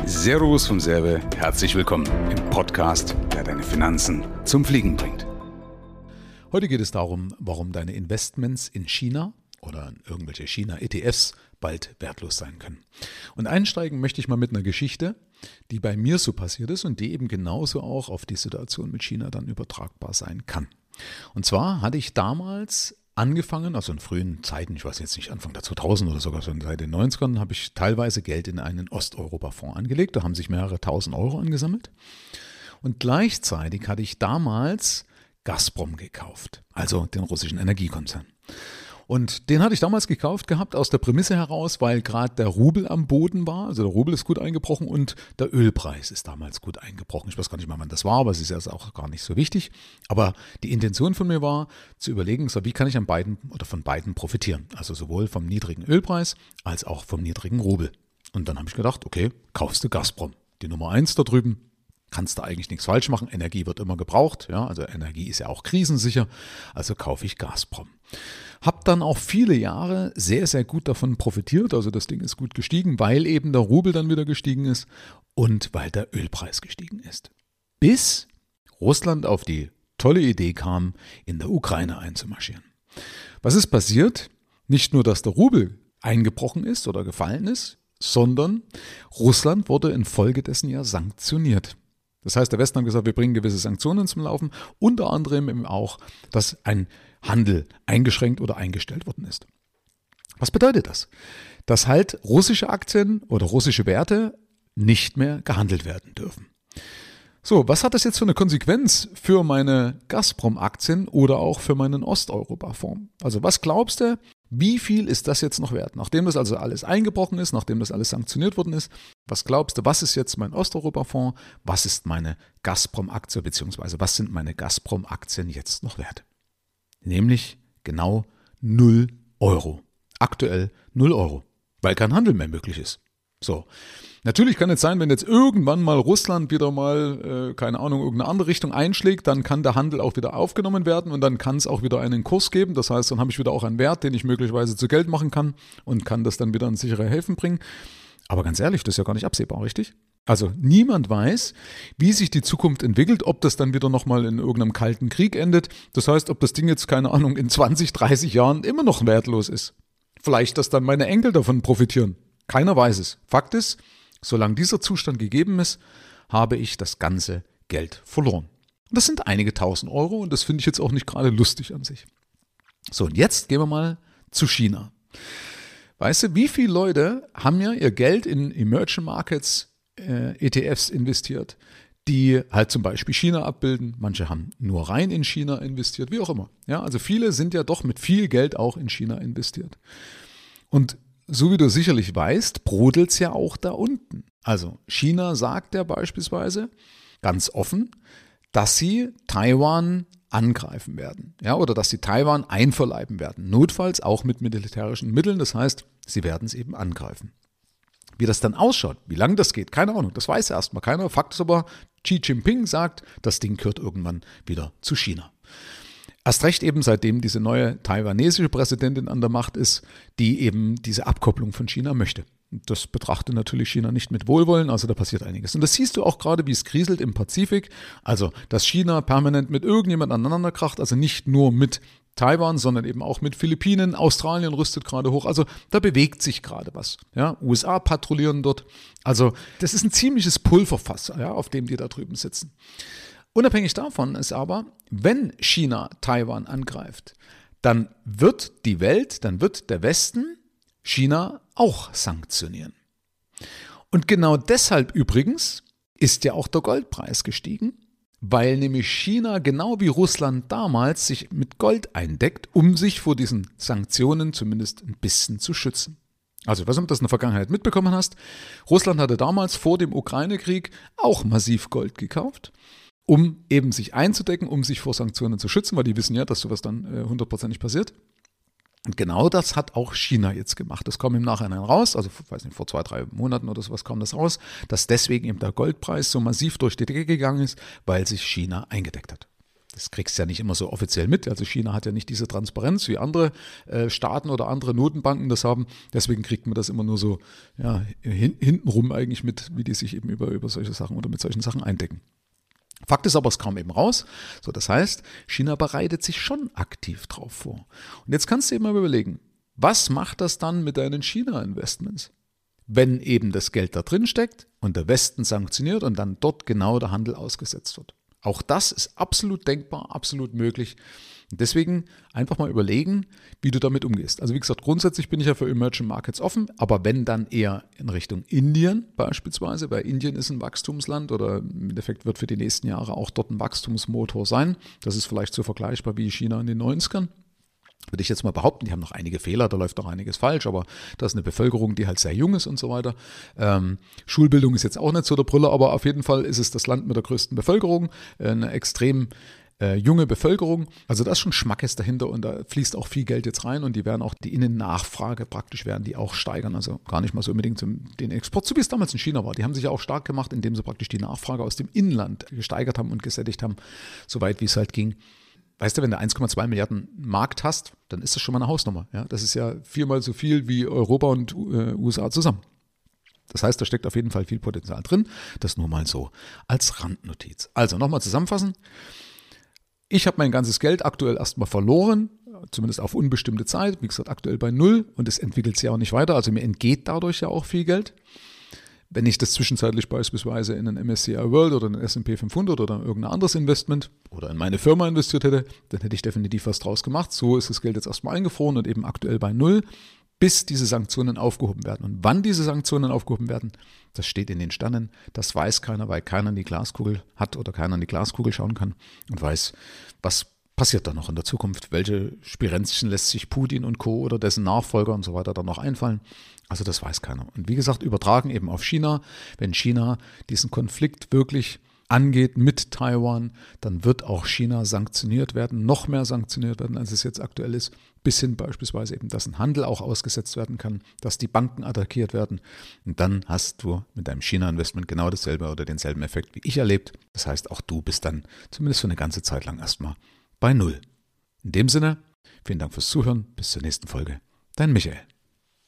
Servus vom Serve, herzlich willkommen im Podcast, der deine Finanzen zum Fliegen bringt. Heute geht es darum, warum deine Investments in China oder in irgendwelche China-ETFs bald wertlos sein können. Und einsteigen möchte ich mal mit einer Geschichte, die bei mir so passiert ist und die eben genauso auch auf die Situation mit China dann übertragbar sein kann. Und zwar hatte ich damals angefangen, also in frühen Zeiten, ich weiß jetzt nicht, Anfang der 2000 oder sogar schon seit den 90ern, habe ich teilweise Geld in einen Osteuropa-Fonds angelegt. Da haben sich mehrere tausend Euro angesammelt. Und gleichzeitig hatte ich damals Gazprom gekauft, also den russischen Energiekonzern. Und den hatte ich damals gekauft gehabt aus der Prämisse heraus, weil gerade der Rubel am Boden war, also der Rubel ist gut eingebrochen und der Ölpreis ist damals gut eingebrochen. Ich weiß gar nicht mal, wann das war, aber es ist ja auch gar nicht so wichtig. Aber die Intention von mir war, zu überlegen, so wie kann ich an beiden oder von beiden profitieren? Also sowohl vom niedrigen Ölpreis als auch vom niedrigen Rubel. Und dann habe ich gedacht, okay, kaufst du Gazprom, die Nummer 1 da drüben. Kannst du eigentlich nichts falsch machen. Energie wird immer gebraucht. Ja, also Energie ist ja auch krisensicher. Also kaufe ich Gazprom. Hab dann auch viele Jahre sehr, sehr gut davon profitiert. Also das Ding ist gut gestiegen, weil eben der Rubel dann wieder gestiegen ist und weil der Ölpreis gestiegen ist. Bis Russland auf die tolle Idee kam, in der Ukraine einzumarschieren. Was ist passiert? Nicht nur, dass der Rubel eingebrochen ist oder gefallen ist, sondern Russland wurde infolgedessen ja sanktioniert. Das heißt, der Westen hat gesagt, wir bringen gewisse Sanktionen zum Laufen, unter anderem eben auch, dass ein Handel eingeschränkt oder eingestellt worden ist. Was bedeutet das? Dass halt russische Aktien oder russische Werte nicht mehr gehandelt werden dürfen. So, was hat das jetzt für eine Konsequenz für meine Gazprom-Aktien oder auch für meinen Osteuropa-Fonds? Also was glaubst du, wie viel ist das jetzt noch wert? Nachdem das also alles eingebrochen ist, nachdem das alles sanktioniert worden ist, was glaubst du, was ist jetzt mein Osteuropa-Fonds? Was ist meine Gazprom-Aktie beziehungsweise was sind meine Gazprom-Aktien jetzt noch wert? Nämlich genau 0 Euro. Aktuell 0 Euro, weil kein Handel mehr möglich ist. So, natürlich kann es sein, wenn jetzt irgendwann mal Russland wieder mal, keine Ahnung, irgendeine andere Richtung einschlägt, dann kann der Handel auch wieder aufgenommen werden und dann kann es auch wieder einen Kurs geben. Das heißt, dann habe ich wieder auch einen Wert, den ich möglicherweise zu Geld machen kann und kann das dann wieder in sichere Häfen bringen. Aber ganz ehrlich, das ist ja gar nicht absehbar, richtig? Also niemand weiß, wie sich die Zukunft entwickelt, ob das dann wieder nochmal in irgendeinem kalten Krieg endet. Das heißt, ob das Ding jetzt, keine Ahnung, in 20, 30 Jahren immer noch wertlos ist. Vielleicht, dass dann meine Enkel davon profitieren. Keiner weiß es. Fakt ist, solange dieser Zustand gegeben ist, habe ich das ganze Geld verloren. Und das sind einige tausend Euro und das finde ich jetzt auch nicht gerade lustig an sich. So, und jetzt gehen wir mal zu China. Weißt du, wie viele Leute haben ja ihr Geld in Emerging Markets ETFs investiert, die halt zum Beispiel China abbilden. Manche haben nur rein in China investiert, wie auch immer. Ja, also viele sind ja doch mit viel Geld auch in China investiert. Und so wie du sicherlich weißt, brodelt es ja auch da unten. Also China sagt ja beispielsweise ganz offen, dass sie Taiwan angreifen werden, ja, oder dass sie Taiwan einverleiben werden, notfalls auch mit militärischen Mitteln. Das heißt, sie werden es eben angreifen. Wie das dann ausschaut, wie lange das geht, keine Ahnung, das weiß erstmal keiner. Fakt ist aber, Xi Jinping sagt, das Ding gehört irgendwann wieder zu China. Erst recht eben, seitdem diese neue taiwanesische Präsidentin an der Macht ist, die eben diese Abkopplung von China möchte. Das betrachtet natürlich China nicht mit Wohlwollen, also da passiert einiges. Und das siehst du auch gerade, wie es kriselt im Pazifik. Also, dass China permanent mit irgendjemand aneinander kracht, also nicht nur mit Taiwan, sondern eben auch mit Philippinen. Australien rüstet gerade hoch. Also da bewegt sich gerade was. Ja, USA patrouillieren dort. Also das ist ein ziemliches Pulverfass, ja, auf dem die da drüben sitzen. Unabhängig davon ist aber, wenn China Taiwan angreift, dann wird die Welt, dann wird der Westen China auch sanktionieren. Und genau deshalb übrigens ist ja auch der Goldpreis gestiegen, weil nämlich China genau wie Russland damals sich mit Gold eindeckt, um sich vor diesen Sanktionen zumindest ein bisschen zu schützen. Also, ich weiß nicht, ob du das in der Vergangenheit mitbekommen hast. Russland hatte damals vor dem Ukraine-Krieg auch massiv Gold gekauft, um eben sich einzudecken, um sich vor Sanktionen zu schützen, weil die wissen ja, dass sowas dann 100% passiert. Und genau das hat auch China jetzt gemacht. Das kam im Nachhinein raus, also weiß nicht, vor 2-3 Monaten oder sowas kam das raus, dass deswegen eben der Goldpreis so massiv durch die Decke gegangen ist, weil sich China eingedeckt hat. Das kriegst du ja nicht immer so offiziell mit. Also China hat ja nicht diese Transparenz wie andere Staaten oder andere Notenbanken das haben. Deswegen kriegt man das immer nur so hintenrum eigentlich mit, wie die sich eben über solche Sachen oder mit solchen Sachen eindecken. Fakt ist aber, es kam eben raus. So, das heißt, China bereitet sich schon aktiv drauf vor. Und jetzt kannst du eben mal überlegen, was macht das dann mit deinen China-Investments? Wenn eben das Geld da drin steckt und der Westen sanktioniert und dann dort genau der Handel ausgesetzt wird. Auch das ist absolut denkbar, absolut möglich. Und deswegen einfach mal überlegen, wie du damit umgehst. Also wie gesagt, grundsätzlich bin ich ja für Emerging Markets offen, aber wenn dann eher in Richtung Indien beispielsweise, weil Indien ist ein Wachstumsland oder im Endeffekt wird für die nächsten Jahre auch dort ein Wachstumsmotor sein. Das ist vielleicht so vergleichbar wie China in den 90ern. Würde ich jetzt mal behaupten, die haben noch einige Fehler, da läuft noch einiges falsch, aber da ist eine Bevölkerung, die halt sehr jung ist und so weiter. Schulbildung ist jetzt auch nicht so der Brüller, aber auf jeden Fall ist es das Land mit der größten Bevölkerung, eine extrem junge Bevölkerung. Also da ist schon Schmackes dahinter und da fließt auch viel Geld jetzt rein und die werden auch die Innennachfrage praktisch werden die auch steigern. Also gar nicht mal so unbedingt den Export, so wie es damals in China war. Die haben sich ja auch stark gemacht, indem sie praktisch die Nachfrage aus dem Inland gesteigert haben und gesättigt haben, soweit wie es halt ging. Weißt du, wenn du 1,2 Milliarden Markt hast, dann ist das schon mal eine Hausnummer. Ja? Das ist ja 4-mal so viel wie Europa und USA zusammen. Das heißt, da steckt auf jeden Fall viel Potenzial drin. Das nur mal so als Randnotiz. Also nochmal zusammenfassen. Ich habe mein ganzes Geld aktuell erstmal verloren, zumindest auf unbestimmte Zeit. Wie gesagt, aktuell bei 0 und es entwickelt sich auch nicht weiter. Also mir entgeht dadurch ja auch viel Geld. Wenn ich das zwischenzeitlich beispielsweise in einen MSCI World oder einen S&P 500 oder irgendein anderes Investment oder in meine Firma investiert hätte, dann hätte ich definitiv was draus gemacht. So ist das Geld jetzt erstmal eingefroren und eben aktuell bei 0, bis diese Sanktionen aufgehoben werden. Und wann diese Sanktionen aufgehoben werden, das steht in den Sternen. Das weiß keiner, weil keiner die Glaskugel hat oder keiner in die Glaskugel schauen kann und weiß, was passiert da noch in der Zukunft? Welche Spirenzchen lässt sich Putin und Co. oder dessen Nachfolger und so weiter dann noch einfallen? Also das weiß keiner. Und wie gesagt, übertragen eben auf China. Wenn China diesen Konflikt wirklich angeht mit Taiwan, dann wird auch China sanktioniert werden, noch mehr sanktioniert werden, als es jetzt aktuell ist, bis hin beispielsweise eben, dass ein Handel auch ausgesetzt werden kann, dass die Banken attackiert werden. Und dann hast du mit deinem China-Investment genau dasselbe oder denselben Effekt wie ich erlebt. Das heißt, auch du bist dann zumindest für eine ganze Zeit lang erstmal bei 0. In dem Sinne, vielen Dank fürs Zuhören. Bis zur nächsten Folge. Dein Michael.